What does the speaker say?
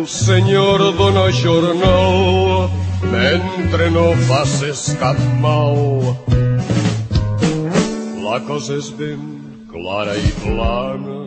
senyor, dona jornal mentre no faces cap mal. La cosa és ben clara i plana,